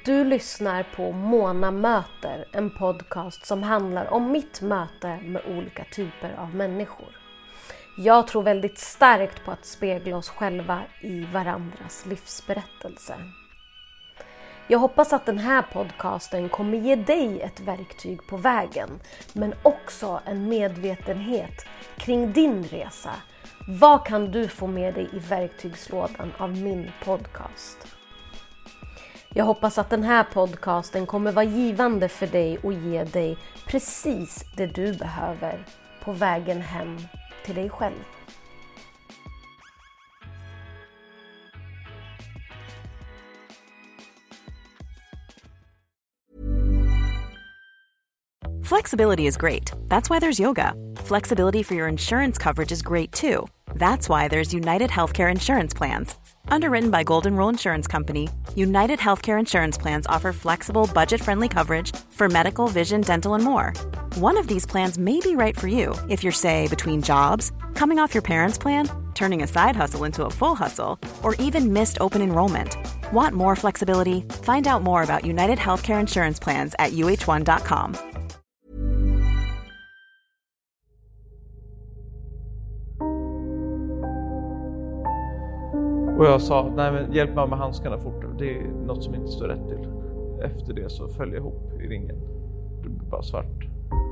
Du lyssnar på Mona möter, en podcast som handlar om mitt möte med olika typer av människor. Jag tror väldigt starkt på att spegla oss själva i varandras livsberättelse. Jag hoppas att den här podcasten kommer ge dig ett verktyg på vägen, men också en medvetenhet kring din resa. Vad kan du få med dig i verktygslådan av min podcast? Jag hoppas att den här podcasten kommer vara givande för dig och ge dig precis det du behöver på vägen hem till dig själv. Flexibility is great. That's why there's yoga. Flexibility for your insurance coverage is great too. That's why there's United Healthcare Insurance Plans. Underwritten by Golden Rule Insurance Company, United Healthcare Insurance Plans offer flexible, budget-friendly coverage for medical, vision, dental, and more. One of these plans may be right for you if you're, say, between jobs, coming off your parents' plan, turning a side hustle into a full hustle, or even missed open enrollment. Want more flexibility? Find out more about United Healthcare Insurance Plans at uh1.com. Och jag sa, nej men hjälp mig med handskarna fort. Det är något som inte står rätt till. Efter det så föll jag ihop i ringen. Det blev bara svart.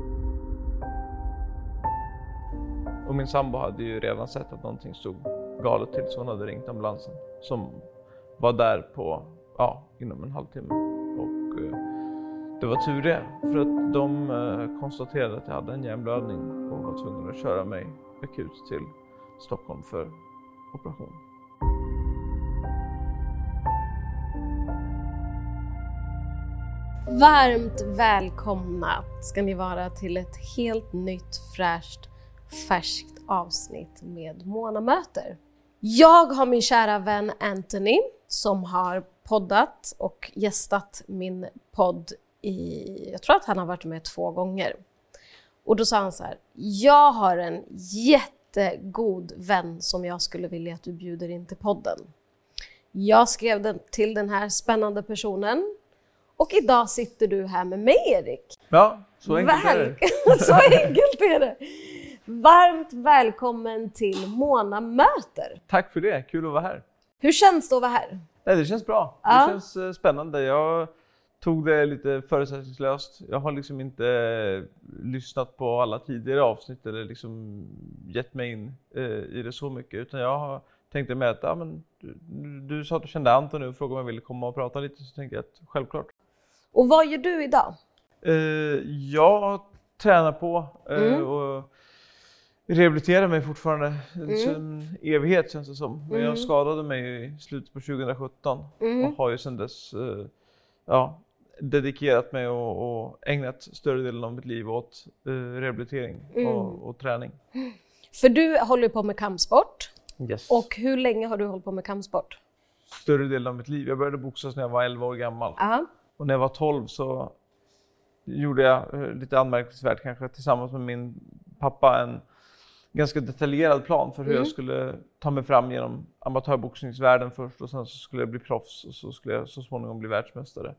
Och min sambo hade ju redan sett att någonting stod galet till, så hon hade ringt ambulansen. Som var där på, inom en halvtimme. Och det var tur det. För att de konstaterade att jag hade en hjärnblödning. Och var tvungna att köra mig akut till Stockholm för operation. Varmt välkomna ska ni vara till ett helt nytt, färskt avsnitt med Mona möter. Jag har min kära vän Anthony som har poddat och gästat min podd jag tror att han har varit med 2 gånger. Och då sa han så här: jag har en jättegod vän som jag skulle vilja att du bjuder in till podden. Jag skrev till den här spännande personen. Och idag sitter du här med mig, Erik. Ja, så enkelt är det. Så enkelt är det. Varmt välkommen till Mona möter. Tack för det, kul att vara här. Hur känns det att vara här? Nej, det känns bra. Ja. Det känns spännande. Jag tog det lite förutsättningslöst. Jag har liksom inte lyssnat på alla tidigare avsnitt eller liksom gett mig in i det så mycket. Utan jag har tänkte med att du sa att du kände Anton nu och frågade om jag ville komma och prata lite, så tänkte jag att självklart. Och vad gör du idag? Jag tränar på och rehabiliterar mig fortfarande. En evighet känns det som. Men jag skadade mig i slutet på 2017 och har ju sedan dess dedikerat mig och ägnat större delen av mitt liv åt rehabilitering och träning. För du håller på med kampsport. Yes. Och hur länge har du hållit på med kampsport? Större delen av mitt liv. Jag började boxas när jag var 11 år gammal. Och när jag var 12 så gjorde jag lite anmärkningsvärt kanske tillsammans med min pappa en ganska detaljerad plan för hur jag skulle ta mig fram genom amatörboxningsvärlden först, och sen så skulle jag bli proffs och så skulle jag så småningom bli världsmästare.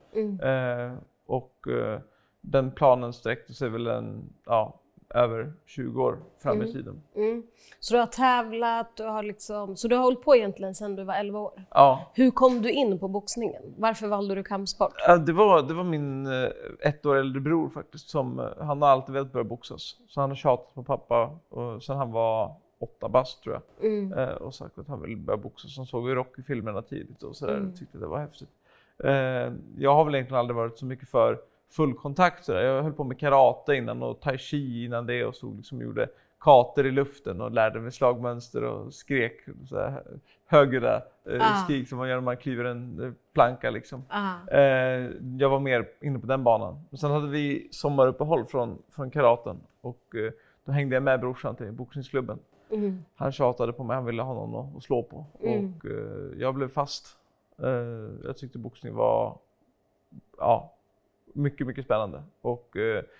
Den planen sträckte sig väl över 20 år fram i tiden. Så du har tävlat, så du har hållit på egentligen sedan du var 11 år? Ja. Hur kom du in på boxningen? Varför valde du kampsport? Det var min 1 år äldre bror faktiskt, han har alltid velat börja boxas. Så han har tjatat på pappa och sen han var 8 bast tror jag. Och sagt att han ville börja boxas. Han såg ju Rocky-filmerna tidigt och sådär, tyckte det var häftigt. Jag har väl egentligen aldrig varit så mycket för full kontakt sådär. Jag höll på med karate innan och tai chi innan det, och så liksom gjorde kater i luften och lärde mig slagmönster och skrek sådär högre skrik som man gör när man kliver en planka liksom. Jag var mer inne på den banan. Och sen hade vi sommaruppehåll från karaten, och då hängde jag med brorsan till boxningsklubben. Han tjatade på mig, han ville ha någon att slå på. Och jag blev fast. Jag tyckte boxning var mycket, mycket spännande. Och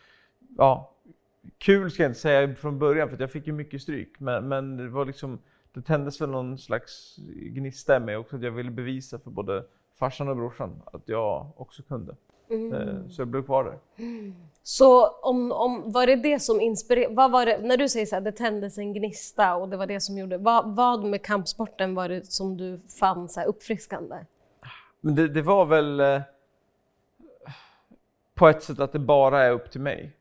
kul ska jag inte säga från början, för jag fick ju mycket stryk. Men det var liksom, det tändes väl någon slags gnista med också, att jag ville bevisa för både farsan och brorsan att jag också kunde. Så jag blev kvar där. Så om var det som inspirerade, vad var det, när du säger så här, det tändes en gnista och det var det som gjorde, vad med kampsporten var det som du fann så här uppfriskande? Men det var väl på ett sätt att det bara är upp till mig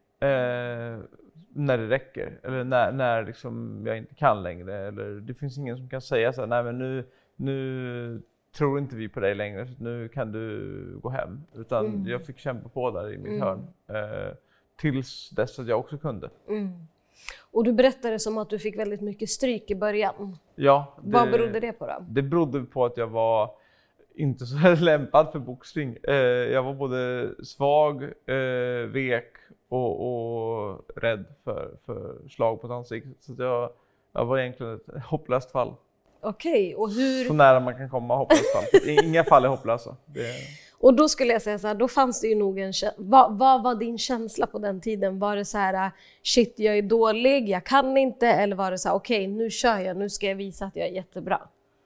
när det räcker, eller när liksom jag inte kan längre, eller det finns ingen som kan säga så här, nej men nu tror inte vi på dig längre, så nu kan du gå hem. Utan jag fick kämpa på där i mitt hörn. Tills dess att jag också kunde. Och du berättade som att du fick väldigt mycket stryk i början. Ja. Vad berodde det på då? Det berodde på att jag var inte så lämpad för boxning. Jag var både svag, vek och rädd för slag på ett ansikte. Så jag var egentligen ett hopplöst fall. Okej, och hur... Så nära man kan komma hopplöst fall. Inga fall är hopplösa. Och då skulle jag säga så här, då fanns det ju nog vad var din känsla på den tiden? Var det så här, shit jag är dålig, jag kan inte? Eller var det så här, okej, nu kör jag, nu ska jag visa att jag är jättebra?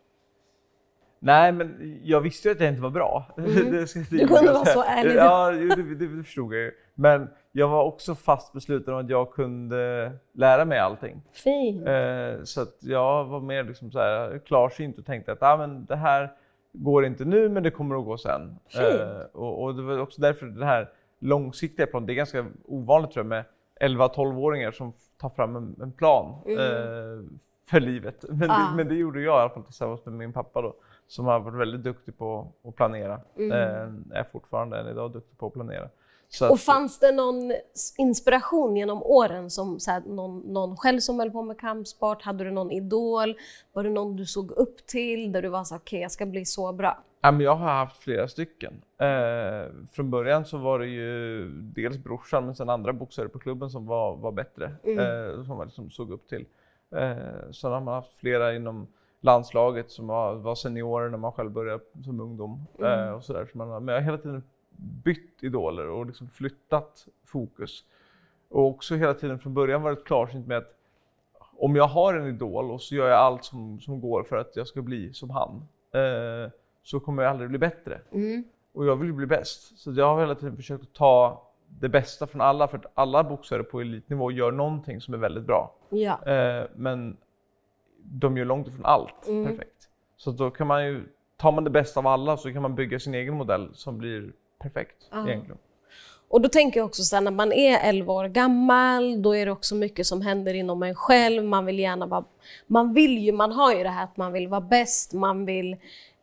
Nej, men jag visste ju att jag inte var bra. Du kunde vara så ärlig. Ja, det förstod jag ju. Men jag var också fast besluten om att jag kunde lära mig allting. Fint. Så att jag var mer liksom så här klarsynt och tänkte att men det här går inte nu, men det kommer att gå sen. Och det var också därför det här långsiktiga planen, det är ganska ovanligt tror jag med 11-12-åringar som tar fram en plan för livet. Men det gjorde jag i alla fall tillsammans med min pappa då, som har varit väldigt duktig på att planera. Är fortfarande än idag duktig på att planera. Och fanns det någon inspiration genom åren, som så här, någon själv som höll på med kampsport? Hade du någon idol? Var det någon du såg upp till där du var så okej, jag ska bli så bra? Ja, men jag har haft flera stycken. Från början så var det ju dels brorsan, men sen andra boxare på klubben som var bättre. Som man liksom såg upp till. Sen har man haft flera inom landslaget som var seniorer när man själv började som ungdom. Och så där. Men jag har hela tiden bytt idoler och liksom flyttat fokus. Och också hela tiden från början varit klarsynt med att om jag har en idol och så gör jag allt som går för att jag ska bli som han, så kommer jag aldrig bli bättre. Och jag vill bli bäst. Så jag har hela tiden försökt att ta det bästa från alla, för att alla boxare på elitnivå gör någonting som är väldigt bra. Ja. Men de gör långt ifrån allt perfekt. Så då kan man ju, tar man det bästa av alla så kan man bygga sin egen modell som blir perfekt egentligen. Och då tänker jag också så här, när man är 11 år gammal, då är det också mycket som händer inom en själv. Man vill gärna vara, man har ju det här att man vill vara bäst, man vill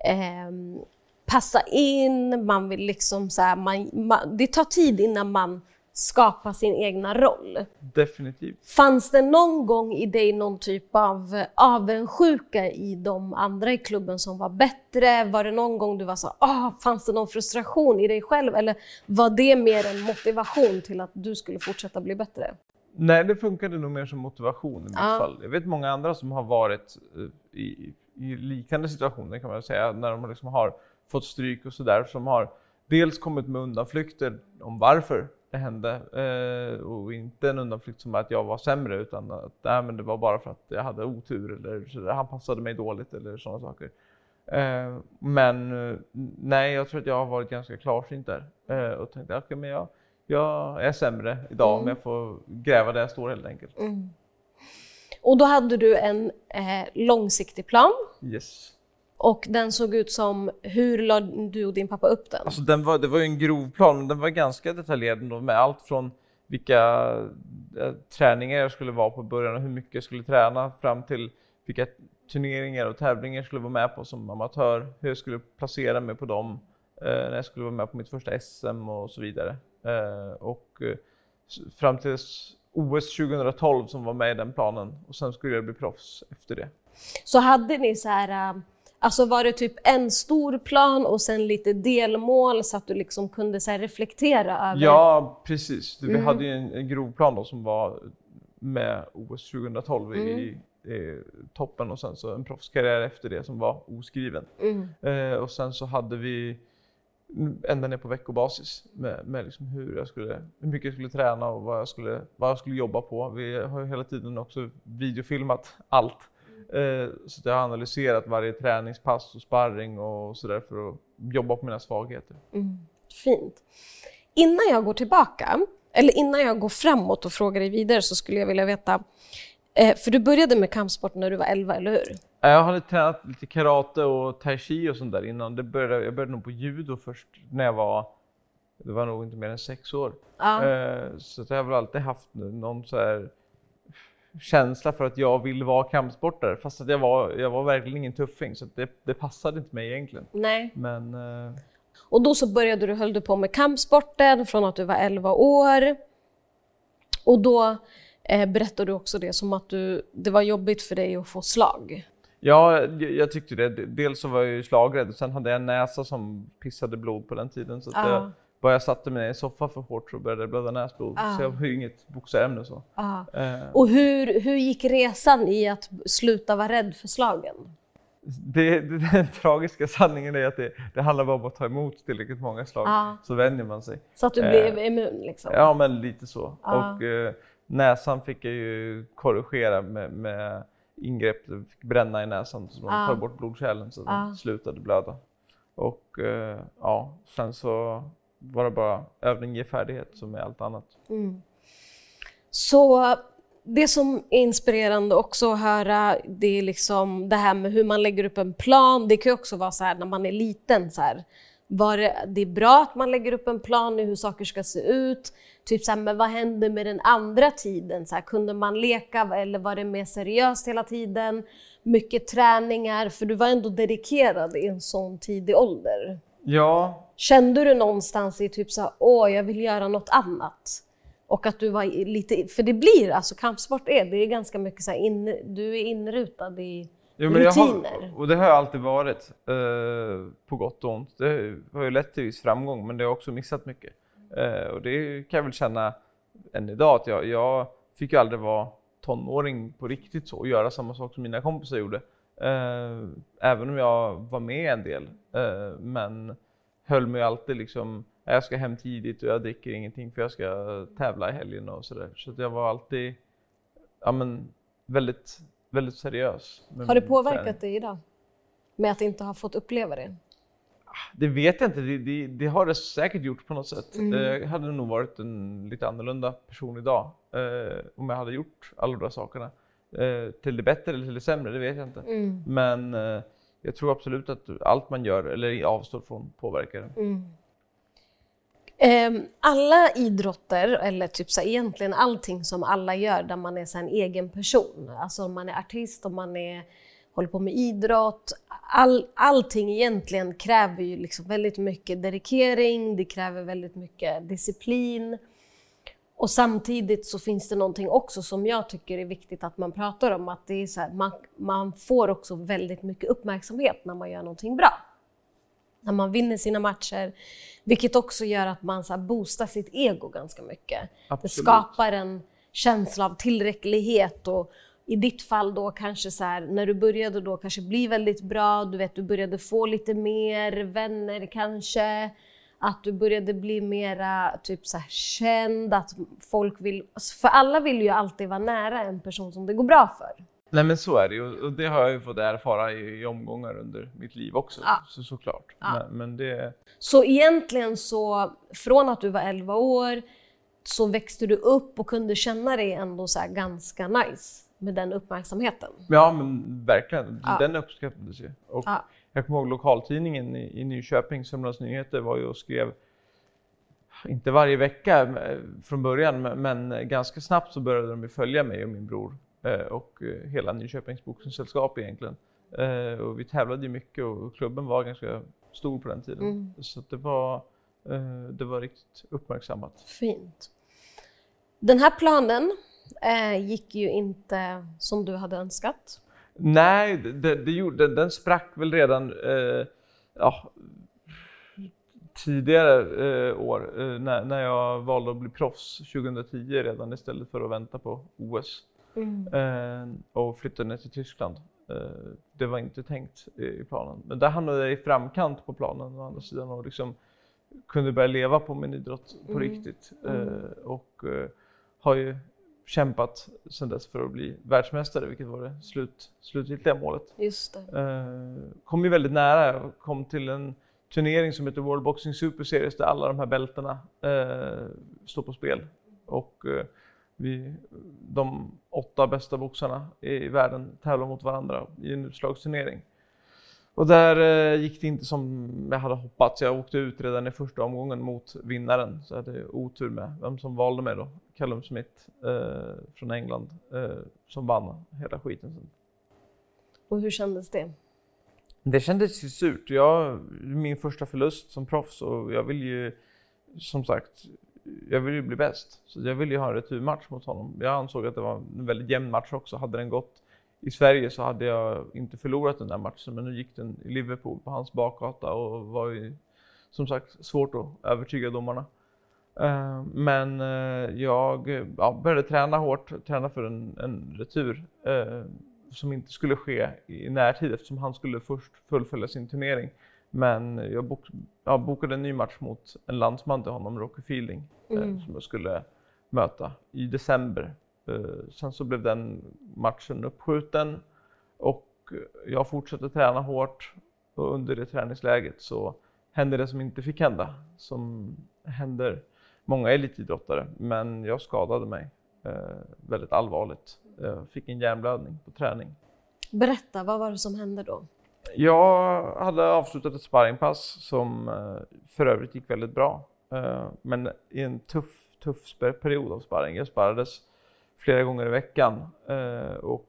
passa in, man vill liksom så här, det tar tid innan man skapar sin egna roll. Definitivt. Fanns det någon gång i dig någon typ av avundsjuka i de andra i klubben som var bättre? Var det någon gång du var så, fanns det någon frustration i dig själv? Eller var det mer en motivation till att du skulle fortsätta bli bättre? Nej, det funkade nog mer som motivation i mitt fall. Jag vet många andra som har varit i liknande situationer kan man säga, när de liksom har fått stryk och sådär, som har dels kommit med undanflykter om varför det hände, och inte en undanflykt som att jag var sämre, utan att men det var bara för att jag hade otur eller så där, han passade mig dåligt eller sådana saker. Men nej, jag tror att jag har varit ganska klarsynt där och tänkte okej, men jag är sämre idag, men jag får gräva där jag står helt enkelt. Och då hade du en långsiktig plan. Yes. Och den såg ut som, hur lade du och din pappa upp den? Alltså det var ju en grov plan, men den var ganska detaljerad då, med allt från vilka träningar jag skulle vara på början och hur mycket jag skulle träna, fram till vilka turneringar och tävlingar jag skulle vara med på som amatör, hur jag skulle placera mig på dem när jag skulle vara med på mitt första SM och så vidare. Och fram till OS 2012 som var med i den planen, och sen skulle jag bli proffs efter det. Så hade ni så här, alltså var det typ en stor plan och sen lite delmål så att du liksom kunde så här reflektera över? Ja, precis. Vi hade ju en grov plan då som var med OS 2012 i toppen, och sen så en proffskarriär efter det som var oskriven. Och sen så hade vi ända ner på veckobasis med liksom hur mycket jag skulle träna och vad jag skulle jobba på. Vi har ju hela tiden också videofilmat allt. Så jag har analyserat varje träningspass och sparring och sådär för att jobba på mina svagheter. Fint. Innan jag går tillbaka, eller innan jag går framåt och frågar dig vidare, så skulle jag vilja veta, för du började med kampsport när du var 11, eller hur? Jag hade tränat lite karate och tai chi och sånt där innan. Jag började nog på judo först när det var nog inte mer än 6 år. Så jag har väl alltid haft någon så här känsla för att jag vill vara kampsportare. Fast att jag var verkligen ingen tuffing, så att det passade inte mig egentligen. Nej. Men, och då så höll du på med kampsporten från att du var 11 år. Och då berättade du också det som att det var jobbigt för dig att få slag. Ja, jag tyckte det. Dels så var jag ju slagrädd och sen hade jag en näsa som pissade blod på den tiden. Så att bara jag satte mig i soffan för hårt så började det blöda näsblod. Så jag var ju inget boxarämne så. Och hur gick resan i att sluta vara rädd för slagen? Den tragiska sanningen är att det handlar bara om att ta emot tillräckligt många slag. Så vänjer man sig. Så att du blev immun liksom? Ja, men lite så. Och näsan fick jag ju korrigera med ingrepp. Jag fick bränna i näsan så man tar bort blodkärlen så den slutade blöda. Och sen så var det bara övning ger färdighet som är allt annat. Så det som är inspirerande också att höra, det är liksom det här med hur man lägger upp en plan. Det kan ju också vara så här när man är liten så här. Det är bra att man lägger upp en plan i hur saker ska se ut. Typ så här, men vad hände med den andra tiden? Så här, kunde man leka eller var det mer seriöst hela tiden? Mycket träningar, för du var ändå dedikerad i en sån tidig ålder. Ja. Kände du någonstans i typ så här, jag vill göra något annat? Och att du var lite, för det blir, alltså kampsport det är ganska mycket så här, du är inrutad i rutiner. Och det har jag alltid varit, på gott och ont. Det har ju lett till viss framgång, men det har också missat mycket. Och det kan jag väl känna än idag, att jag fick ju aldrig vara tonåring på riktigt så och göra samma sak som mina kompisar gjorde. Även om jag var med en del, men höll mig alltid liksom, jag ska hem tidigt och jag dricker ingenting för jag ska tävla i helgen och sådär. Så att jag var alltid väldigt, väldigt seriös. Har det påverkat dig idag? Med att inte ha fått uppleva det? Det vet jag inte. Det har det säkert gjort på något sätt. Jag hade nog varit en lite annorlunda person idag. Om jag hade gjort alla de där sakerna. Till det bättre eller till det sämre, det vet jag inte. Men jag tror absolut att allt man gör eller avstår från påverkar det. Alla idrotter, eller typ så egentligen allting som alla gör där man är så en egen person. Alltså om man är artist, om man håller på med idrott. Allting egentligen kräver ju liksom väldigt mycket dedikering, det kräver väldigt mycket disciplin. Och samtidigt så finns det någonting också som jag tycker är viktigt att man pratar om. Att det är så här, man får också väldigt mycket uppmärksamhet när man gör någonting bra. När man vinner sina matcher. Vilket också gör att man så här boostar sitt ego ganska mycket. Absolut. Det skapar en känsla av tillräcklighet. Och i ditt fall då kanske så här, när du började då kanske bli väldigt bra. Du vet, du började få lite mer vänner kanske. Att du började bli mera typ så här känd. Att folk vill, för alla vill ju alltid vara nära en person som det går bra för. Nej, men så är det ju, och det har jag ju fått erfara i omgångar under mitt liv också, såklart. Ja. Men det... Så egentligen så, från att du var 11 år så växte du upp och kunde känna dig ändå så här ganska nice med den uppmärksamheten. Ja, men verkligen, den uppskattades ju. Och jag kommer ihåg lokaltidningen i Nyköping, Sörmlands Nyheter, var ju och skrev, inte varje vecka från början, men ganska snabbt så började de följa mig och min bror. Och hela Nyköpings boxningssällskap egentligen. Och vi tävlade ju mycket och klubben var ganska stor på den tiden. Så det var riktigt uppmärksammat. Fint. Den här planen gick ju inte som du hade önskat. Nej, den sprack väl redan tidigare år när jag valde att bli proffs 2010 redan istället för att vänta på OS. Och flyttade ner till Tyskland. Det var inte tänkt i planen. Men där hamnade jag i framkant på planen å andra sidan och liksom kunde börja leva på min idrott på riktigt. Och har ju kämpat sedan dess för att bli världsmästare, vilket var det slutgiltiga målet. Just det. Kom ju väldigt nära. Jag kom till en turnering som heter World Boxing Super Series där alla de här bälterna står på spel. Och de 8 bästa boxarna i världen tävlar mot varandra i en utslagsturnering. Och där gick det inte som jag hade hoppats. Jag åkte ut redan i första omgången mot vinnaren. Så jag hade otur med vem som valde mig då. Callum Smith från England som vann hela skiten. Och hur kändes det? Det kändes ju surt. Min första förlust som proffs och jag vill ju, som sagt, jag vill ju bli bäst. Så jag ville ju ha en returmatch mot honom. Jag ansåg att det var en väldigt jämn match också. Hade den gått i Sverige så hade jag inte förlorat den där matchen. Men nu gick den i Liverpool på hans bakgata och var ju, som sagt, svårt att övertyga domarna. Men jag började träna hårt, träna för en retur som inte skulle ske i närtid eftersom han skulle först fullfölja sin turnering. Men jag bokade en ny match mot en landsman till honom, Rocky Fielding, som jag skulle möta i december. Sen så blev den matchen uppskjuten och jag fortsatte träna hårt och under det träningsläget så hände det som inte fick hända, som händer många elitidrottare, men jag skadade mig väldigt allvarligt. Jag fick en hjärnblödning på träning. Berätta, vad var det som hände då? Jag hade avslutat ett sparringpass som för övrigt gick väldigt bra. Men i en tuff period av sparring. Jag sparrades flera gånger i veckan och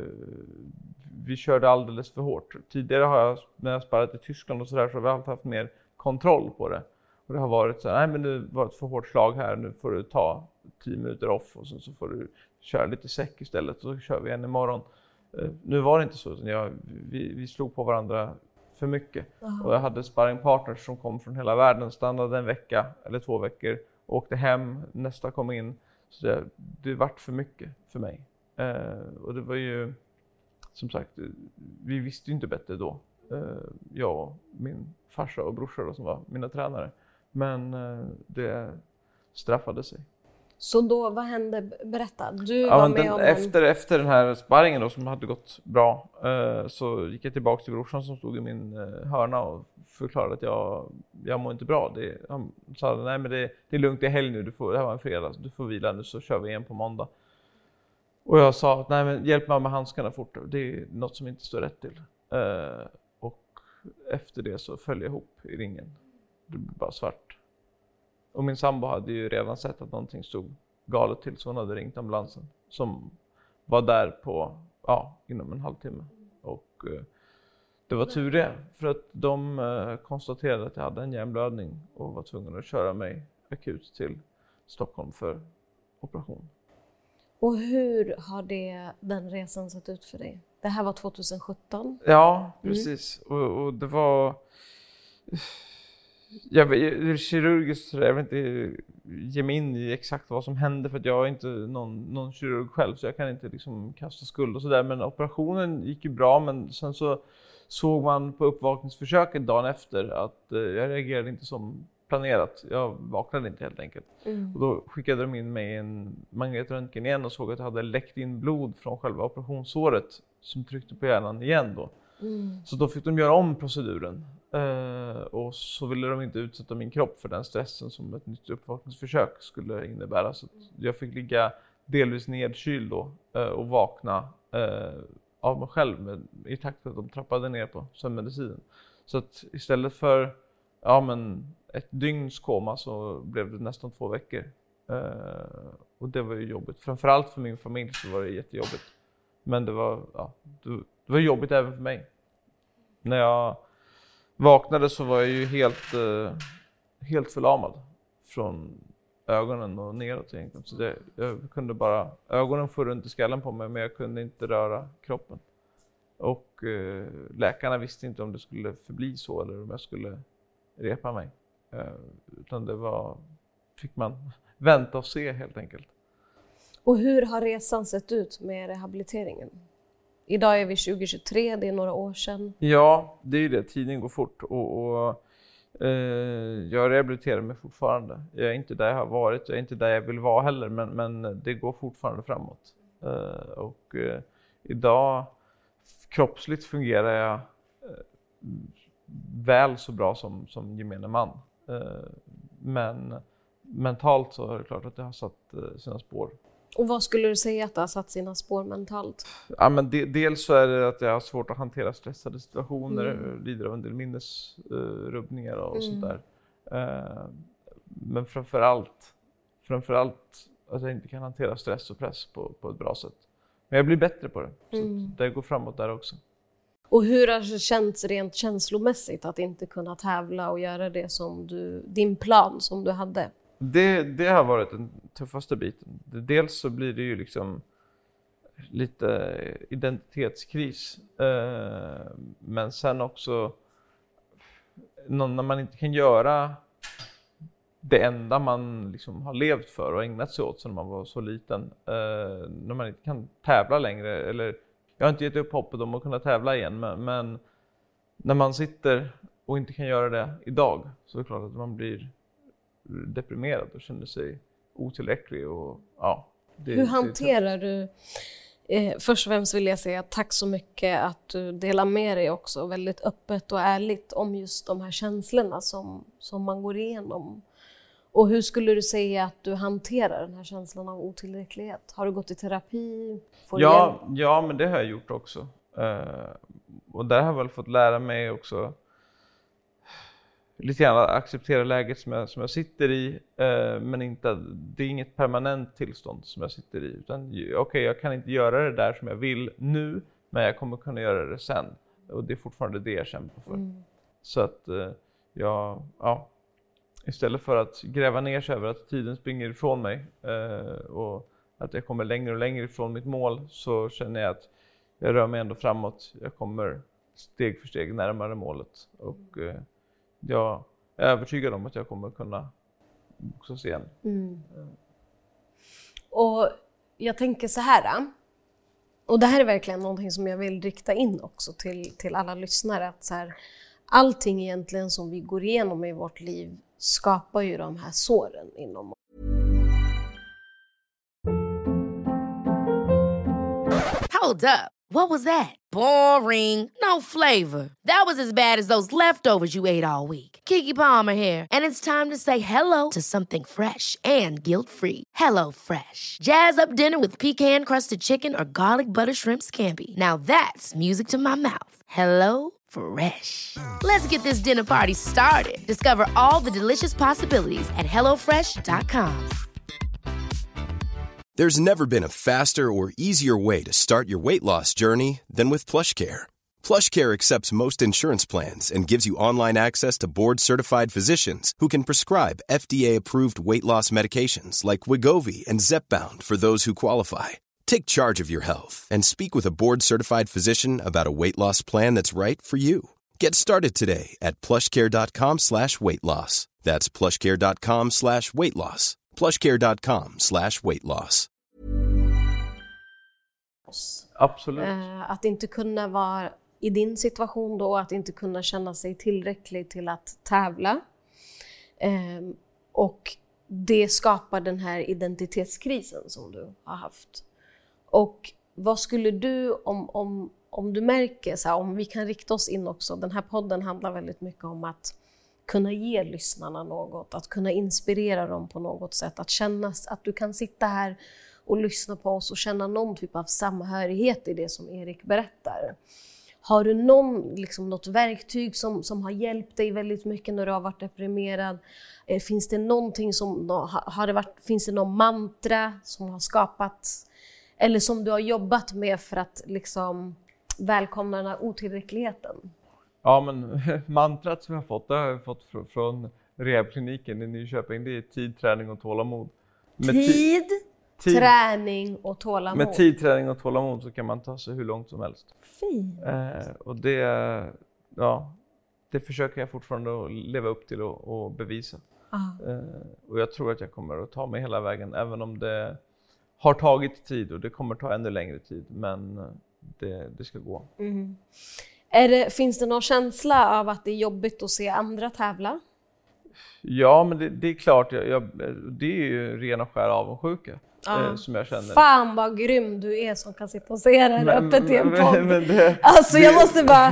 vi körde alldeles för hårt. Tidigare när jag sparrat i Tyskland och sådär så har vi alltid haft mer kontroll på det. Och det har varit så här, nej men det var ett för hårt slag här, nu får du ta 10 minuter off och sen så får du köra lite säck istället och så kör vi en imorgon. Nu var det inte så, vi slog på varandra för mycket. Och jag hade sparringpartners som kom från hela världen, stannade en vecka eller 2 veckor, åkte hem, nästa kom in. Så det vart för mycket för mig. Och det var ju, som sagt, vi visste ju inte bättre då. Jag och min farsa och brorsor som var mina tränare. Men det straffade sig. Så då, vad hände? Berätta. Du var med om efter den här sparringen då, som hade gått bra, så gick jag tillbaka till brorsan som stod i min hörna och förklarade att jag mår inte bra. Han sa, nej men det är lugnt, det är helg nu, det här var en fredag, du får vila nu så kör vi igen på måndag. Och jag sa att nej men hjälp mig med handskarna fort, det är något som inte står rätt till. Och efter det så föll jag ihop i ringen. Det blev bara svart. Och min sambo hade ju redan sett att någonting stod galet till så hon hade ringt ambulansen som var där på inom en halvtimme. Och det var tur det, för att de konstaterade att jag hade en hjärnblödning och var tvungen att köra mig akut till Stockholm för operation. Och hur har den resan sett ut för dig? Det här var 2017? Ja, precis. Och det var... kirurgiskt så jag vill inte ge mig in i exakt vad som hände för att jag är inte någon kirurg själv så jag kan inte liksom kasta skuld och sådär, men operationen gick ju bra, men sen så såg man på uppvakningsförsöket dagen efter att jag reagerade inte som planerat. Jag vaknade inte helt enkelt. Och då skickade de in mig en magnetröntgen igen och såg att jag hade läckt in blod från själva operationssåret som tryckte på hjärnan igen då. Så då fick de göra om proceduren. Och så ville de inte utsätta min kropp för den stressen som ett nytt uppvakningsförsök skulle innebära. Så jag fick ligga delvis nedkyld då, och vakna av mig själv i takt med att de trappade ner på sömnmedicinen. Så att istället för ett dygns koma så blev det nästan 2 veckor. Och det var ju jobbigt. Framförallt för min familj så var det jättejobbigt. Men det var jobbigt även för mig. När jag vaknade så var jag ju helt förlamad från ögonen och neråt egentligen. Så jag kunde bara, ögonen får runt i skallen på mig men jag kunde inte röra kroppen. Och läkarna visste inte om det skulle förbli så eller om jag skulle repa mig. Utan fick man vänta och se helt enkelt. Och hur har resan sett ut med rehabiliteringen? Idag är vi 2023, det är några år sedan. Ja, det är ju det. Tiden går fort. Och Jag rehabiliterar mig fortfarande. Jag är inte där jag har varit, jag är inte där jag vill vara heller, men det går fortfarande framåt. Idag kroppsligt fungerar jag väl så bra som gemene man. Men mentalt så är det klart att det har satt sina spår. Och vad skulle du säga att det har satt sina spår mentalt? Ja, men dels så är det att jag har svårt att hantera stressade situationer, lider av en del minnesrubbningar och sånt där. Men framförallt att jag inte kan hantera stress och press på ett bra sätt. Men jag blir bättre på det, så det går framåt där också. Och hur har det känts rent känslomässigt att inte kunna tävla och göra det som din plan som du hade? Det har varit den tuffaste biten. Dels så blir det ju liksom lite identitetskris. Men sen också när man inte kan göra det enda man liksom har levt för och ägnat sig åt sedan man var så liten. När man inte kan tävla längre. Eller, jag har inte gett upp hoppet om att kunna tävla igen. Men när man sitter och inte kan göra det idag, så är det klart att man blir deprimerad och känner sig otillräcklig. Och, ja, hur hanterar du... Först och främst vill jag säga tack så mycket att du delar med dig också väldigt öppet och ärligt om just de här känslorna som man går igenom. Och hur skulle du säga att du hanterar den här känslan av otillräcklighet? Har du gått i terapi? Ja, men det har jag gjort också. Och där har jag väl fått lära mig också lite grann att acceptera läget som jag sitter i, men det är inget permanent tillstånd som jag sitter i, utan jag kan inte göra det där som jag vill nu, men jag kommer kunna göra det sen, och det är fortfarande det jag kämpar för. Så att istället för att gräva ner sig över att tiden springer ifrån mig och att jag kommer längre och längre ifrån mitt mål, så känner jag att jag rör mig ändå framåt. Jag kommer steg för steg närmare målet, och jag är övertygad om att jag kommer kunna boxas igen. Och jag tänker så här, och det här är verkligen någonting som jag vill rikta in också till alla lyssnare, att så här, allting egentligen som vi går igenom i vårt liv skapar ju de här såren inom oss. Hold up. What was that? Boring. No flavor. That was as bad as those leftovers you ate all week. Keke Palmer here, and it's time to say hello to something fresh and guilt-free. Hello Fresh. Jazz up dinner with pecan-crusted chicken or garlic butter shrimp scampi. Now that's music to my mouth. Hello Fresh. Let's get this dinner party started. Discover all the delicious possibilities at hellofresh.com. There's never been a faster or easier way to start your weight loss journey than with PlushCare. PlushCare accepts most insurance plans and gives you online access to board-certified physicians who can prescribe FDA-approved weight loss medications like Wegovy and Zepbound for those who qualify. Take charge of your health and speak with a board-certified physician about a weight loss plan that's right for you. Get started today at plushcare.com/weightloss. That's plushcare.com/weightloss. plushcare.com/weightloss. Absolut. Att inte kunna vara i din situation då, att inte kunna känna sig tillräcklig till att tävla. Och det skapar den här identitetskrisen som du har haft. Och vad skulle du, om du märker, så här, om vi kan rikta oss in också, den här podden handlar väldigt mycket om att kunna ge lyssnarna något, att kunna inspirera dem på något sätt, att känna att du kan sitta här och lyssna på oss och känna någon typ av samhörighet i det som Erik berättar. Har du något verktyg som har hjälpt dig väldigt mycket när du har varit deprimerad? Finns det någonting finns det någon mantra som har skapats eller som du har jobbat med för att liksom välkomna den här otillräckligheten? Ja, men mantrat som jag har fått, det har jag fått från rehabkliniken i Nyköping. Det är tid, träning och tålamod. Träning och tålamod. Med tid, träning och tålamod så kan man ta sig hur långt som helst. Fint. Och det försöker jag fortfarande att leva upp till och bevisa. Och jag tror att jag kommer att ta mig hela vägen, även om det har tagit tid och det kommer ta ännu längre tid. Men det ska gå. Finns det någon känsla av att det är jobbigt att se andra tävla? Ja, men det är klart, det är ju ren och skär avundsjuka som jag känner. Fan vad grym du är som kan sitta och se det här öppet i en podd. Jag måste bara...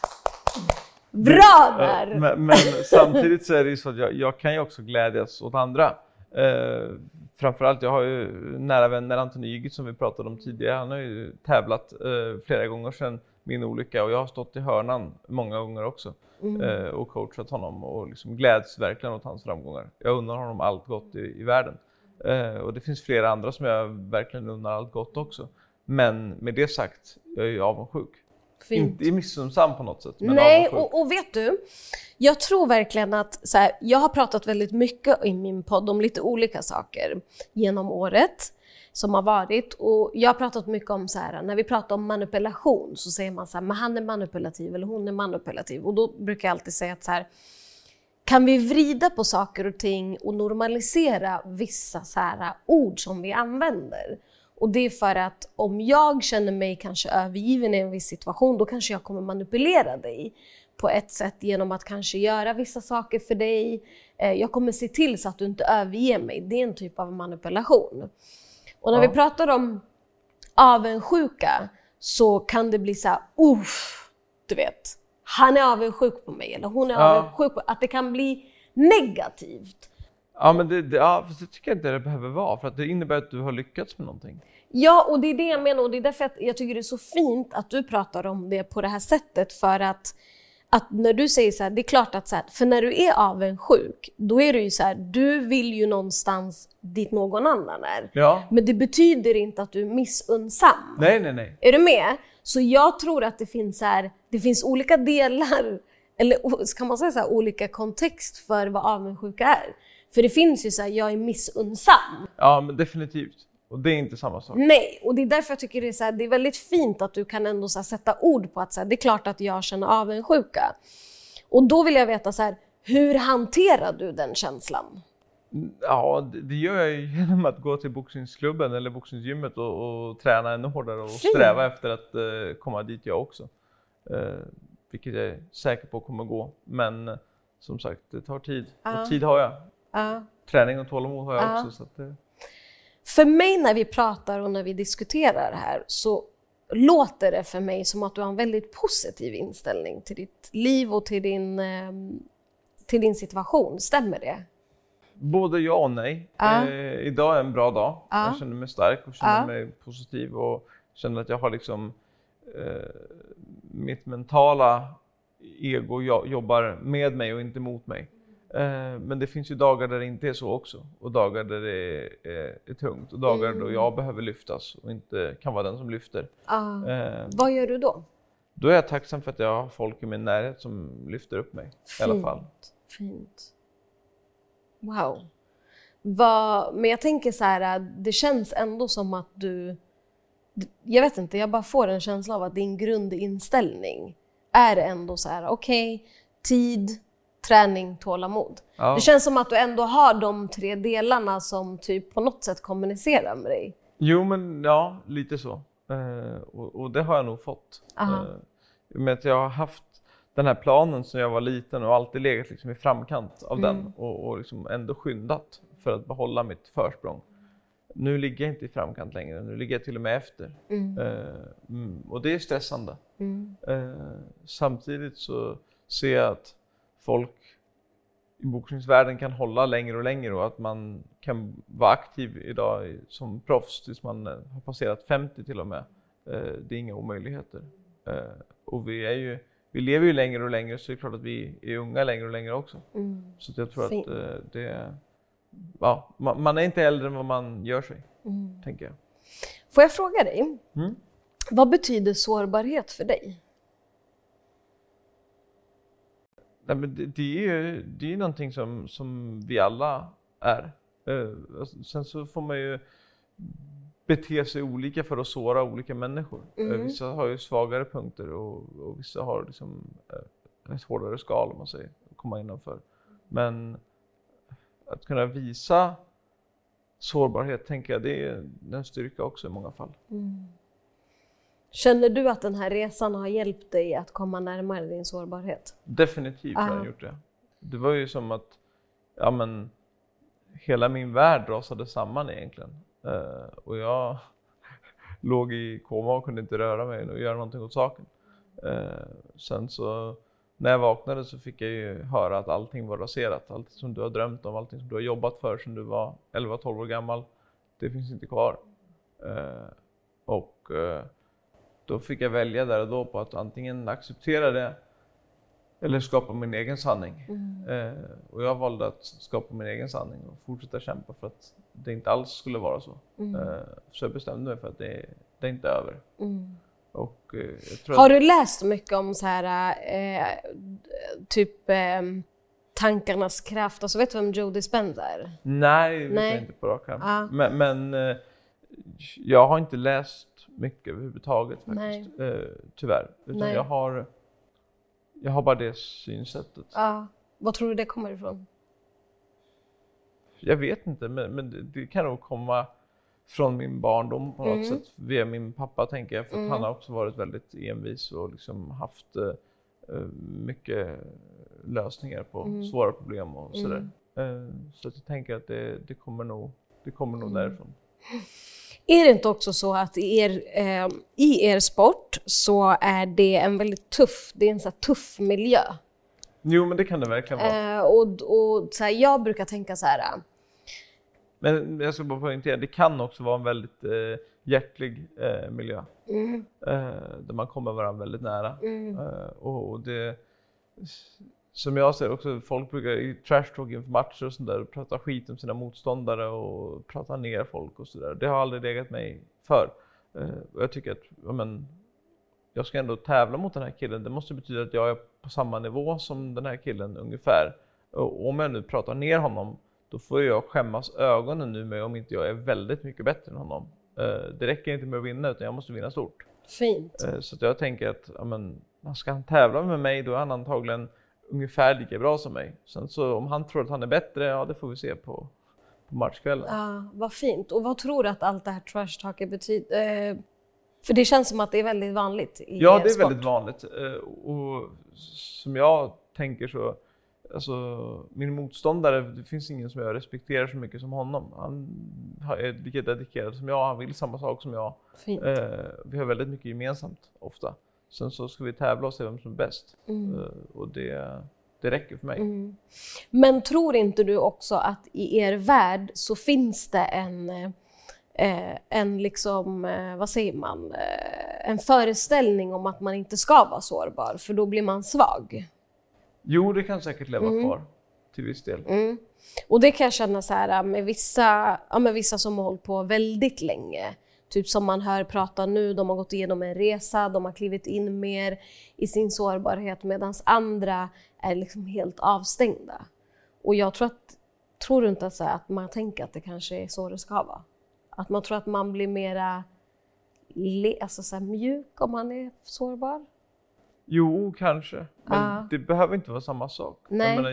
Bra där! Men samtidigt så är det ju så att jag kan ju också glädjas åt andra. Framförallt, jag har ju nära vänner Anton Ygit som vi pratade om tidigare. Han har ju tävlat flera gånger sedan min olycka och jag har stått i hörnan många gånger också och coachat honom och liksom gläds verkligen åt hans framgångar. Jag undrar honom allt gott i världen. Och det finns flera andra som jag verkligen undrar allt gott också. Men med det sagt, jag är ju avundsjuk. Fint. Inte missunnsam på något sätt. Men nej, och vet du, jag tror verkligen att så här, jag har pratat väldigt mycket i min podd om lite olika saker genom året som har varit. Och jag har pratat mycket om så här, när vi pratar om manipulation så säger man så här, men han är manipulativ eller hon är manipulativ. Och då brukar jag alltid säga att så här, kan vi vrida på saker och ting och normalisera vissa så här ord som vi använder? Och det är för att om jag känner mig kanske övergiven i en viss situation, då kanske jag kommer manipulera dig på ett sätt genom att kanske göra vissa saker för dig. Jag kommer se till så att du inte överger mig. Det är en typ av manipulation. Och när vi pratar om avundsjuka så kan det bli så här, du vet, han är avundsjuk på mig eller hon är avundsjuk på, att det kan bli negativt. Ja, men det tycker jag inte det behöver vara, för att det innebär att du har lyckats med någonting. Ja, och det är det jag menar, och det är därför att jag tycker det är så fint att du pratar om det på det här sättet, för att när du säger så här, det är klart att så här, för när du är avundsjuk, då är det ju så här, du vill ju någonstans dit någon annan är. Ja. Men det betyder inte att du är missunnsam. Nej. Är du med? Så jag tror att det finns så här, det finns olika delar, eller kan man säga så här, olika kontext för vad avundsjuka är. För det finns ju så här, jag är missunnsam. Ja, men definitivt. Och det är inte samma sak. Nej, och det är därför jag tycker det är, så här, det är väldigt fint att du kan ändå så här, sätta ord på att så här, det är klart att jag känner avundsjuka. Och då vill jag veta så här, hur hanterar du den känslan? Ja, det gör jag genom att gå till boxningsklubben eller boxningsgymmet och träna ännu hårdare och sträva efter att komma dit jag också. Vilket jag är säker på kommer gå. Men som sagt, det tar tid. Och tid har jag. Träning och tålamod har jag också. Så att För mig när vi pratar och när vi diskuterar det här så låter det för mig som att du har en väldigt positiv inställning till ditt liv och till din situation. Stämmer det? Både ja och nej. Idag är en bra dag. Jag känner mig stark och känner mig positiv och känner att jag har liksom mitt mentala ego jobbar med mig och inte mot mig. Men det finns ju dagar där det inte är så också. Och dagar där det är tungt. Och dagar då jag behöver lyftas och inte kan vara den som lyfter. Vad gör du då? Då är jag tacksam för att jag har folk i min närhet som lyfter upp mig. I alla fall. Fint. Wow. Men jag tänker så här, det känns ändå som att jag vet inte, jag bara får en känsla av att din grundinställning är ändå så här, okej, tid, träning, tålamod. Ja. Det känns som att du ändå har de 3 delarna som typ på något sätt kommunicerar med dig. Jo, men ja, lite så. Och det har jag nog fått. Med att jag har haft den här planen som jag var liten och alltid legat liksom i framkant av den och liksom ändå skyndat för att behålla mitt försprång. Nu ligger jag inte i framkant längre, nu ligger jag till och med efter. Och det är stressande. Samtidigt så ser jag att folk i boxningsvärlden kan hålla längre och längre och att man kan vara aktiv idag som proffs tills man har passerat 50 till och med. Det är inga omöjligheter. Och vi lever ju längre och längre, så det är klart att vi är unga längre och längre också. Så jag tror att man är inte äldre än vad man gör sig, tänker jag. Får jag fråga dig, vad betyder sårbarhet för dig? Nej, men det är ju någonting som vi alla är. Sen så får man ju bete sig olika för att såra olika människor. Vissa har ju svagare punkter och vissa har liksom ett hårdare skal, om man säger, att komma innanför. Men att kunna visa sårbarhet, tänker jag, det är en styrka också i många fall. Känner du att den här resan har hjälpt dig att komma närmare din sårbarhet? Definitivt har jag gjort det. Det var ju som att hela min värld rasade samman egentligen. Och jag låg i koma och kunde inte röra mig och göra någonting åt saken. Sen så när jag vaknade så fick jag ju höra att allting var raserat. Allt som du har drömt om, allting som du har jobbat för sedan du var 11-12 år gammal, det finns inte kvar. Då fick jag välja där och då på att antingen acceptera det eller skapa min egen sanning. Och jag valde att skapa min egen sanning och fortsätta kämpa för att det inte alls skulle vara så. Så jag bestämde mig för att det är inte över. Och, jag tror har du läst mycket om så här, tankarnas kraft? Alltså, vet du vem Joe Dispenza är? Nej, det vet jag inte på rak arm. Men jag har inte läst mycket överhuvudtaget faktiskt. Tyvärr. Utan jag har bara det synsättet. Vad tror du det kommer ifrån? Jag vet inte, men det kan nog komma från min barndom på något sätt. Via min pappa tänker jag. För att han har också varit väldigt envis och liksom haft mycket lösningar på svåra problem och sådär. Så att jag tänker att det kommer nog därifrån. Är det inte också så att i er sport så är det en väldigt tuff miljö? Jo, men det kan det verkligen vara. Och så här, jag brukar tänka så här. Men jag ska bara poängtera, det kan också vara en väldigt hjärtlig miljö. Där man kommer varandra väldigt nära. Och det, som jag ser också, folk brukar i trash talk inför matcher och sånt där prata skit om sina motståndare och prata ner folk och sådär. Det har aldrig legat mig för. Och jag tycker att jag ska ändå tävla mot den här killen. Det måste betyda att jag är på samma nivå som den här killen ungefär. Och om jag nu pratar ner honom, då får jag skämmas ögonen nu med om inte jag är väldigt mycket bättre än honom. Det räcker inte med att vinna, utan jag måste vinna stort. Fint. Så att jag tänker att ska han tävla med mig, då är han antagligen ungefär lika bra som mig. Sen så om han tror att han är bättre, det får vi se på matchkvällen. Vad fint. Och vad tror du att allt det här trash talket betyder? För det känns som att det är väldigt vanligt i Ja, det är sport. väldigt vanligt. Och som jag tänker så, alltså min motståndare, det finns ingen som jag respekterar så mycket som honom. Han är lika dedikerad som jag, han vill samma sak som jag. Fint. Vi har väldigt mycket gemensamt ofta. Sen så ska vi tävla och se vem som är bäst. Och det räcker för mig. Men tror inte du också att i er värld så finns det en liksom, vad säger man, en föreställning om att man inte ska vara sårbar, för då blir man svag? Jo, det kan säkert leva kvar till viss del. Och det kan jag känna så här med vissa som har hållit på väldigt länge. Typ som man hör prata nu, de har gått igenom en resa, de har klivit in mer i sin sårbarhet, medan andra är liksom helt avstängda. Och jag tror du inte att man tänker att det kanske är så det ska vara? Att man tror att man blir mera så här mjuk om man är sårbar? Jo, kanske. Men det behöver inte vara samma sak. Nej. Jag menar,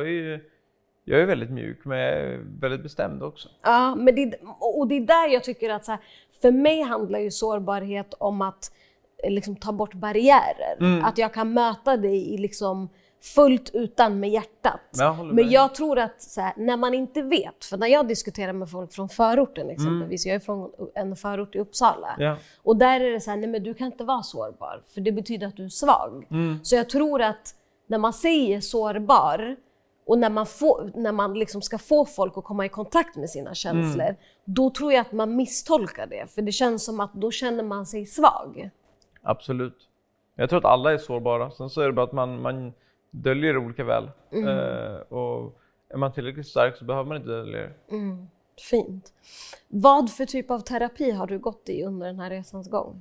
jag är väldigt mjuk, men jag är väldigt bestämd också. Ja, men det är där jag tycker att så här, för mig handlar ju sårbarhet om att liksom ta bort barriärer. Att jag kan möta dig i liksom fullt utan med hjärtat. Men jag tror att så här, när man inte vet, för när jag diskuterar med folk från förorten exempelvis, jag är från en förort i Uppsala, och där är det så här, nej men du kan inte vara sårbar, för det betyder att du är svag. Så jag tror att när man säger sårbar, och när man liksom ska få folk att komma i kontakt med sina känslor, då tror jag att man misstolkar det. För det känns som att då känner man sig svag. Absolut. Jag tror att alla är sårbara. Sen så är det bara att man döljer det olika väl. Och är man tillräckligt stark så behöver man inte dölja det. Fint. Vad för typ av terapi har du gått i under den här resans gång?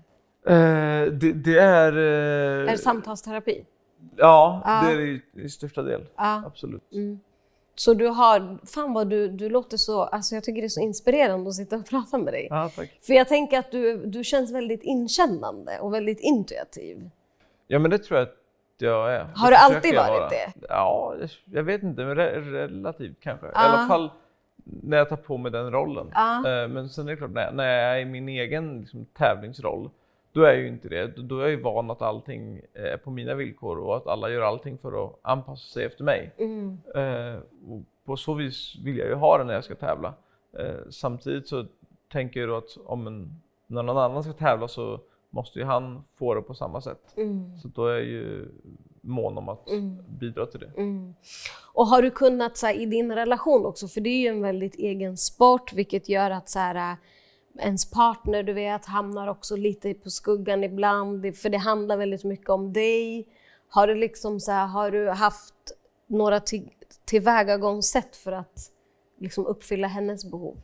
Det är... Är det samtalsterapi? Ja, det är det i största del. Absolut. Så du har, fan vad du låter så, alltså jag tycker det är så inspirerande att sitta och prata med dig. Ja, tack. För jag tänker att du känns väldigt inkännande och väldigt intuitiv. Ja, men det tror jag att jag är. Har du alltid varit det? Ja, jag vet inte, men relativt kanske. I alla fall när jag tar på mig den rollen. Men sen är det klart, när jag är i min egen liksom, tävlingsroll, Då är ju inte det. Då är jag ju van att allting är på mina villkor och att alla gör allting för att anpassa sig efter mig. Och på så vis vill jag ju ha det när jag ska tävla. Samtidigt så tänker jag då att när någon annan ska tävla så måste ju han få det på samma sätt. Så då är jag ju mån om att bidra till det. Och har du kunnat så här, i din relation också, för det är ju en väldigt egen sport, vilket gör att så här, ens partner, du vet, hamnar också lite på skuggan ibland, för det handlar väldigt mycket om dig. Har du liksom så här, har du haft några tillvägagångssätt för att liksom uppfylla hennes behov?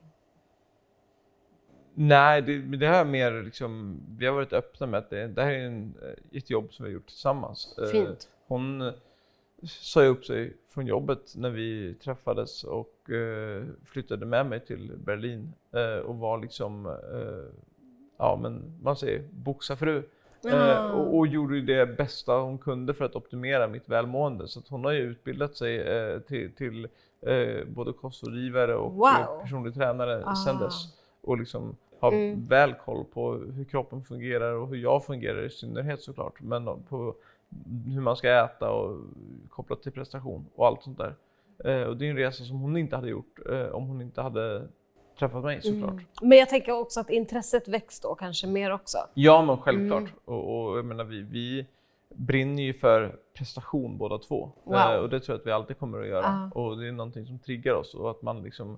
Nej, det här är mer liksom, vi har varit öppna med att det här är ett jobb som vi har gjort tillsammans. Fint. Hon sa upp sig från jobbet när vi träffades och flyttade med mig till Berlin och var liksom, men man säger boxarfru. Och gjorde det bästa hon kunde för att optimera mitt välmående. Så att hon har ju utbildat sig till både kostrådgivare och personlig tränare sedan dess. Och liksom har väl koll på hur kroppen fungerar och hur jag fungerar i synnerhet såklart. Men på hur man ska äta och kopplat till prestation och allt sånt där. Och det är en resa som hon inte hade gjort om hon inte hade träffat mig såklart. Men jag tänker också att intresset växte då kanske mer också. Ja, men självklart. Och jag menar, vi brinner ju för prestation båda två. Och det tror jag att vi alltid kommer att göra. Och det är någonting som triggar oss. Och att man liksom,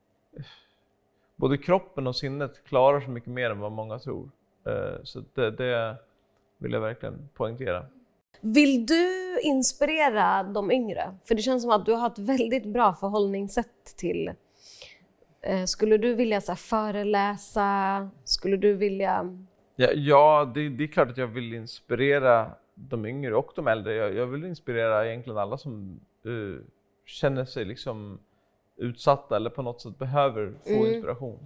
både kroppen och sinnet klarar så mycket mer än vad många tror. Så det vill jag verkligen poängtera. Vill du inspirera de yngre? För det känns som att du har ett väldigt bra förhållningssätt till. Skulle du vilja så här, föreläsa? Skulle du vilja... Ja, det är klart att jag vill inspirera de yngre och de äldre. Jag vill inspirera egentligen alla som känner sig liksom utsatta eller på något sätt behöver få inspiration.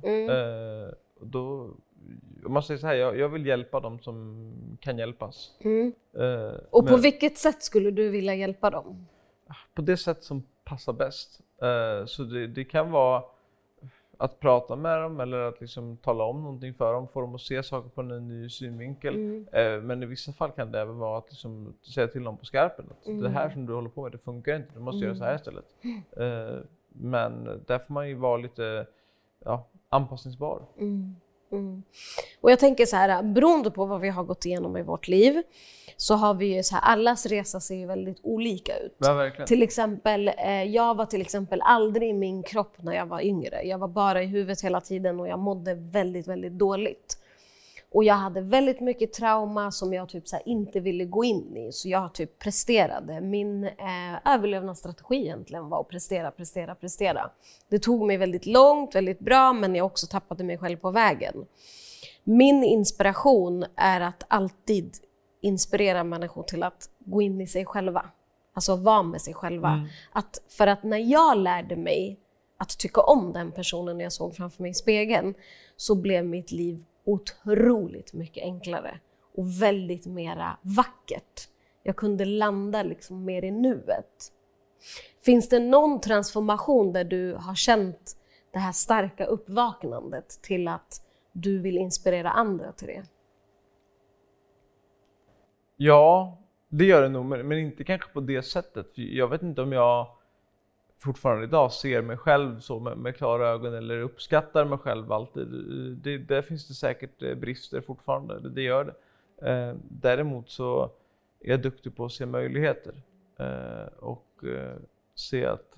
Då, om man säger så här, jag vill hjälpa dem som kan hjälpas. Och på vilket sätt skulle du vilja hjälpa dem? På det sätt som passar bäst. Så det kan vara att prata med dem eller att liksom tala om någonting för dem, få dem att se saker på en ny synvinkel. Men i vissa fall kan det även vara att liksom säga till dem på skarpen att det här som du håller på med, det funkar inte, du måste göra så här istället. Men där får man ju vara lite anpassningsbar. Och jag tänker så här, beroende på vad vi har gått igenom i vårt liv så har vi ju så här, allas resa ser ju väldigt olika ut. Ja, verkligen. Till exempel, jag var till exempel aldrig i min kropp när jag var yngre. Jag var bara i huvudet hela tiden och jag mådde väldigt, väldigt dåligt. Och jag hade väldigt mycket trauma som jag typ så här inte ville gå in i. Så jag typ presterade. Min överlevnadsstrategi egentligen var att prestera. Det tog mig väldigt långt, väldigt bra, men jag också tappade mig själv på vägen. Min inspiration är att alltid inspirera människor till att gå in i sig själva. Alltså vara med sig själva. För att när jag lärde mig att tycka om den personen jag såg framför mig i spegeln så blev mitt liv otroligt mycket enklare och väldigt mera vackert. Jag kunde landa liksom mer i nuet. Finns det någon transformation där du har känt det här starka uppvaknandet till att du vill inspirera andra till det? Ja, det gör det nog, men inte kanske på det sättet. Jag vet inte om jag fortfarande idag ser mig själv så med klara ögon eller uppskattar mig själv alltid. Där finns det säkert brister fortfarande, det gör det. Däremot så är jag duktig på att se möjligheter och se att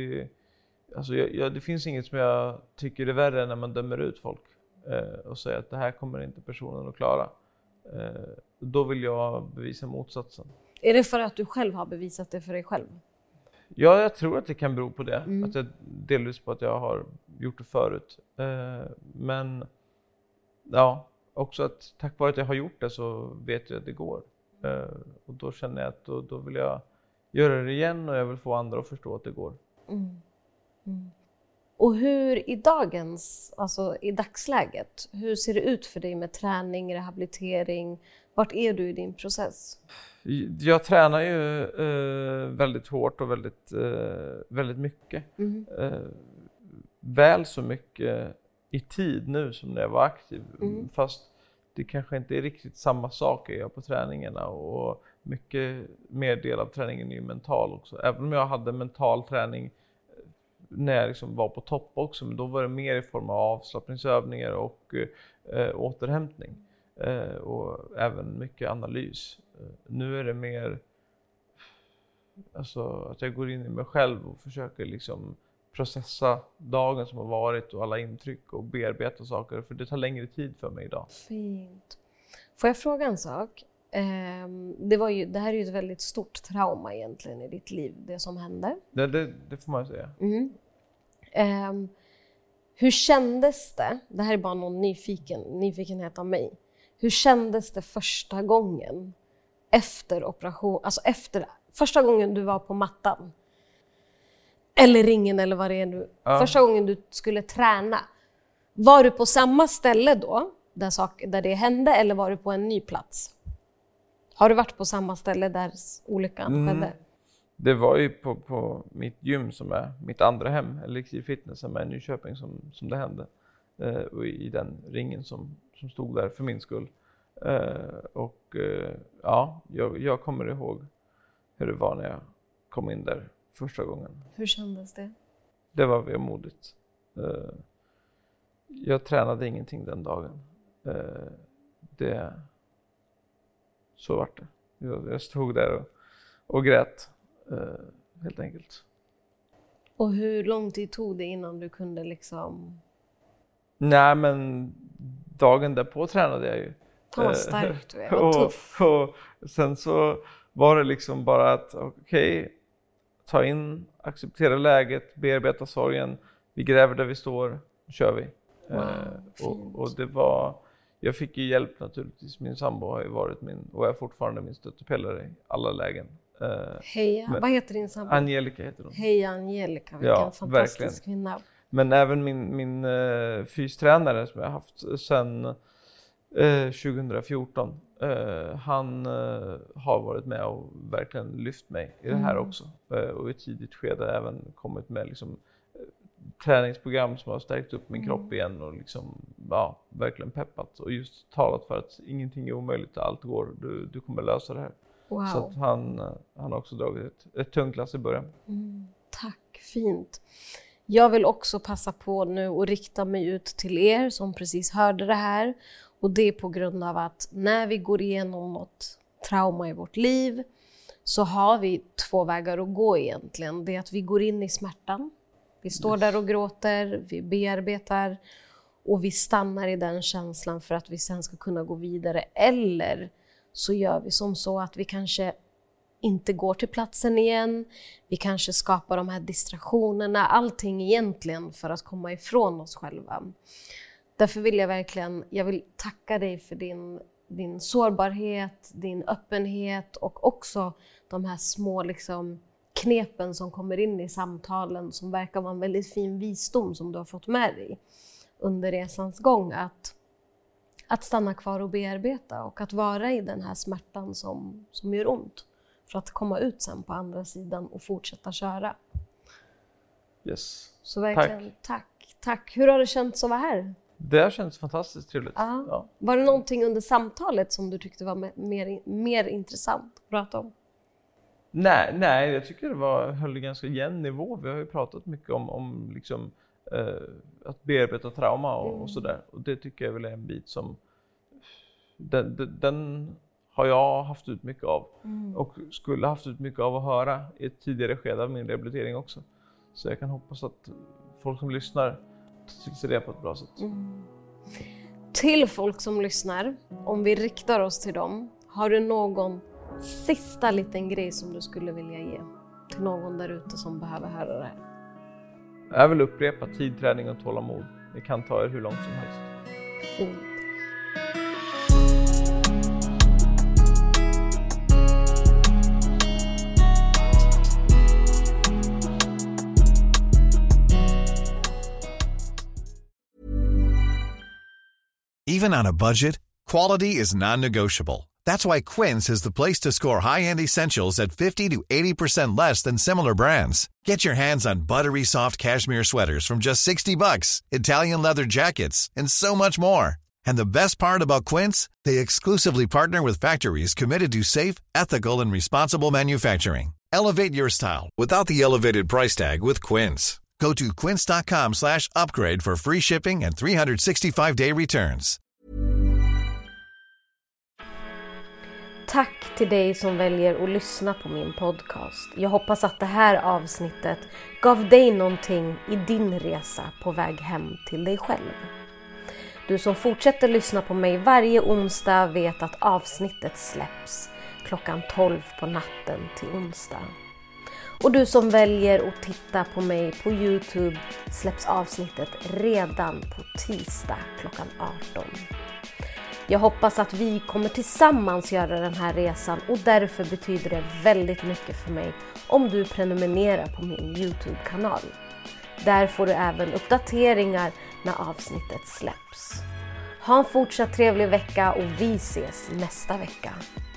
det finns inget som jag tycker är värre när man dömer ut folk och säger att det här kommer inte personen att klara. Då vill jag bevisa motsatsen. Är det för att du själv har bevisat det för dig själv? Ja, jag tror att det kan bero på det. Att jag, delvis på att jag har gjort det förut. Men ja, också att tack vare att jag har gjort det så vet jag att det går. Och då känner jag att då vill jag göra det igen och jag vill få andra att förstå att det går. Och hur i dagsläget, hur ser det ut för dig med träning, rehabilitering? Vart är du i din process? Jag tränar ju väldigt hårt och väldigt mycket. Väl så mycket i tid nu som när jag var aktiv. Fast det kanske inte är riktigt samma saker jag gör på träningarna, och mycket mer del av träningen är ju mental också. Även om jag hade mental träning när jag liksom var på topp också, men då var det mer i form av avslappningsövningar och återhämtning och även mycket analys. Nu är det mer alltså att jag går in i mig själv och försöker liksom processa dagen som har varit och alla intryck och bearbeta saker, för det tar längre tid för mig idag. Fint. Får jag fråga en sak? Det här är ju ett väldigt stort trauma egentligen i ditt liv, det som hände. Det får man säga. Hur kändes det? Det här är bara någon nyfikenhet av mig. Hur kändes det första gången efter operation, alltså första gången du var på mattan? Eller ringen eller vad det är nu. Ja. Första gången du skulle träna. Var du på samma ställe då, där det hände, eller var du på en ny plats? Har du varit på samma ställe där olyckan skedde? Det var ju på mitt gym som är mitt andra hem, Elixir Fitness, som är i Nyköping, som det hände. Och i den ringen som stod där för min skull. Jag kommer ihåg hur det var när jag kom in där första gången. Hur kändes det? Det var vemodigt. Jag tränade ingenting den dagen. Så var det. Jag stod där och grät, helt enkelt. Och hur lång tid tog det innan du kunde liksom... Nej, men dagen därpå tränade jag ju. Vad starkt du är, vad tuff. Och sen så var det liksom bara att ta in, acceptera läget, bearbeta sorgen. Vi gräver där vi står, kör vi. Och det var... Jag fick ju hjälp naturligtvis. Min sambo har ju varit och är fortfarande min stöttepelare i alla lägen. Heja, vad heter din sambo? Angelica heter hon. Hej Angelica, vilken fantastisk verkligen. kvinna. Men även min fystränare som jag har haft sedan 2014. Han har varit med och verkligen lyft mig i det här också. Och i ett tidigt skede även kommit med liksom träningsprogram som har stärkt upp min kropp igen och liksom, verkligen peppat och just talat för att ingenting är omöjligt, allt går, du kommer lösa det här. Wow. Så att han har också dragit ett tungt lass i början. Tack, fint. Jag vill också passa på nu och rikta mig ut till er som precis hörde det här, och det är på grund av att när vi går igenom något trauma i vårt liv så har vi 2 vägar att gå egentligen. Det är att vi går in i smärtan. Vi står där och gråter, vi bearbetar och vi stannar i den känslan för att vi sen ska kunna gå vidare. Eller så gör vi som så att vi kanske inte går till platsen igen. Vi kanske skapar de här distraktionerna, allting egentligen för att komma ifrån oss själva. Därför vill jag vill tacka dig för din sårbarhet, din öppenhet och också de här små liksom knepen som kommer in i samtalen som verkar vara en väldigt fin visdom som du har fått med dig under resans gång. Att stanna kvar och bearbeta och att vara i den här smärtan som gör ont för att komma ut sen på andra sidan och fortsätta köra. Yes. Så verkligen tack. Hur har det känts att vara här? Det har känts fantastiskt trevligt. Ja. Var det någonting under samtalet som du tyckte var mer intressant att prata om? Nej, jag tycker det höll ganska jämn nivå. Vi har ju pratat mycket om liksom, att bearbeta trauma och sådär. Och det tycker jag väl är en bit som den har jag haft ut mycket av. Och skulle haft ut mycket av att höra i ett tidigare skede av min rehabilitering också. Så jag kan hoppas att folk som lyssnar tycker det på ett bra sätt. Till folk som lyssnar, om vi riktar oss till dem, har du någon sista liten grej som du skulle vilja ge till någon där ute som behöver höra det här? Jag vill upprepa tid, träning och tålamod. Det kan ta er hur långt som helst. Fint. Even on a budget, quality is non-negotiable. That's why Quince is the place to score high-end essentials at 50 to 80% less than similar brands. Get your hands on buttery soft cashmere sweaters from just $60, Italian leather jackets, and so much more. And the best part about Quince, they exclusively partner with factories committed to safe, ethical, and responsible manufacturing. Elevate your style without the elevated price tag with Quince. Go to quince.com/upgrade for free shipping and 365-day returns. Tack till dig som väljer att lyssna på min podcast. Jag hoppas att det här avsnittet gav dig någonting i din resa på väg hem till dig själv. Du som fortsätter lyssna på mig varje onsdag vet att avsnittet släpps klockan 12 på natten till onsdag. Och du som väljer att titta på mig på YouTube släpps avsnittet redan på tisdag klockan 18. Jag hoppas att vi kommer tillsammans göra den här resan och därför betyder det väldigt mycket för mig om du prenumererar på min YouTube-kanal. Där får du även uppdateringar när avsnittet släpps. Ha en fortsatt trevlig vecka och vi ses nästa vecka.